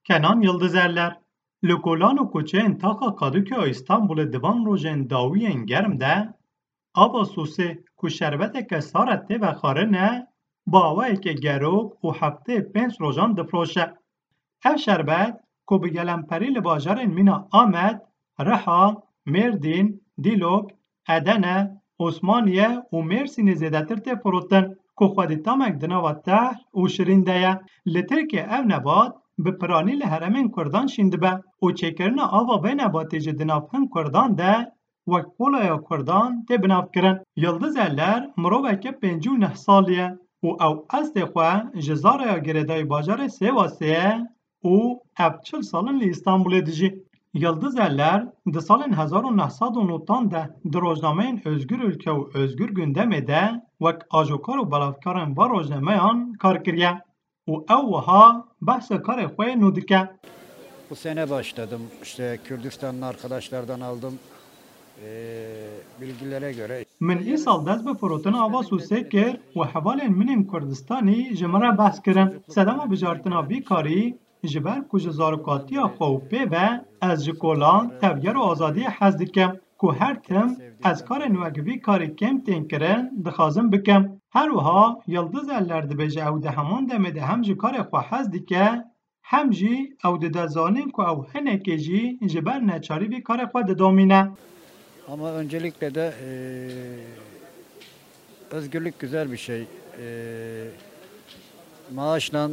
Kenan Yıldızerler Li kolan û koçeyên taxa Kadıköy İstanbulê divan rojên dawiyên germ de ava Sûsê ku şerbeteke sar e tê vexwarine bi awayekî gerok û hefteyê 5 rojan difroşe. Ev şerbet ku bi gelemperî li bajarên Mîna Amed, Riha, Mêrdîn, Dîlok, Edene, Osmaniye û Mêrsînê zêdetir tê firotin ku xwedîtamek di nava Tehr û Şirîn de ye. Li Tirkiye ev nebat bi piranî li heremên Kurdan şîn dibe û çêkirina ava vê nebatê jî di nav hin Kurdan de wek Polaya Kurdan tê binavkirin. Yıldızerler miroveke 59 salî ye û ew estê xwe ji Zaraya Girêdayî bajarê Sêwasê ye û ev 40 salin li İstanbulê dijî. Yıldızerler di salên 1990 de di rojnameyên Özgür Ülke û Özgür Gündemê de wek ajokar û belavkarên va rojnameyan kar kiriye û ew wiha behsa karê xwe nû dike. Bu sene başladım. İşte Kürdistanlı arkadaşlardan aldım bilgilere göre. Min îsal dest bi firotina ava Sûsê kir û hevalên min ên Kurdistanî ji min re behs kirin. Sedema bijartina vî karî ji ber ku ji zarokatiya xwe û pê ve ez ji kolan, tevger û azadiyê hez dikim ku her tim ez karên wek vî karî kêm tên kirin dixwazim bikim. Her wiha Yıldızerler dibêje ew di heman demê de hem ji karê xwe hez dike hem jî ew dide zanîn ku ew hinekê jî ji ber neçarî vî karê xwe didomîne. Ama öncelikle de özgürlük güzel bir şey. Maaşla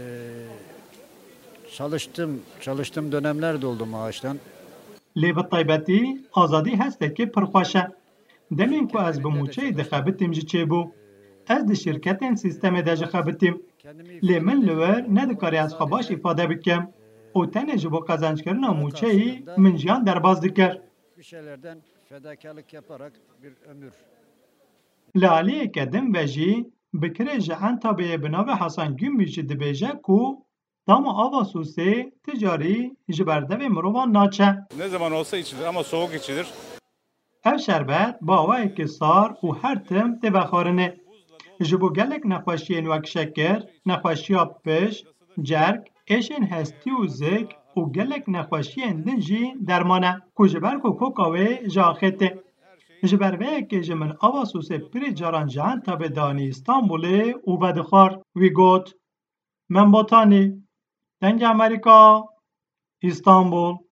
çalıştığım dönemler de oldu maaşla. Lê bi taybetî azadî hestekê pir xweş e. Demên ku ez bi mûçeyê dixebitim jî çêbû. Ez di şîrketên sîstemê de jî xebitîm. Lê min li wir nedikarî ez xwe baş îfade bikim û tenê ji bo qezencekirina mûçeyê min jiyan derbas dikir. Bir şeylerden fedakarlık yaparak bir ömür. Li aliyeke din ve jî bikirê ji Entabeyê bi navê Hesan Gümî jî dibêje ku dama ava Sûsê ticarî ji ber devê mirovan naçe. Ne zaman olsa içilir ama soğuk içilir. Ev şerbet bi awayekî sar û her tim tê vexwarinê. Ji bo gelek nexweşiyên wek şekir, nexweşiya piş, cerk, êşên hestî û zik û gelek nexweşiyên din jî derman e ku ji ber ku koka wê ji axêtê. Ji ber vêyekê jî min ava Sûsê pirê caran ji Entabê danî İstanbulê û vedixwar. Wî got: Min botanî, dengê Amerîka, İstanbul.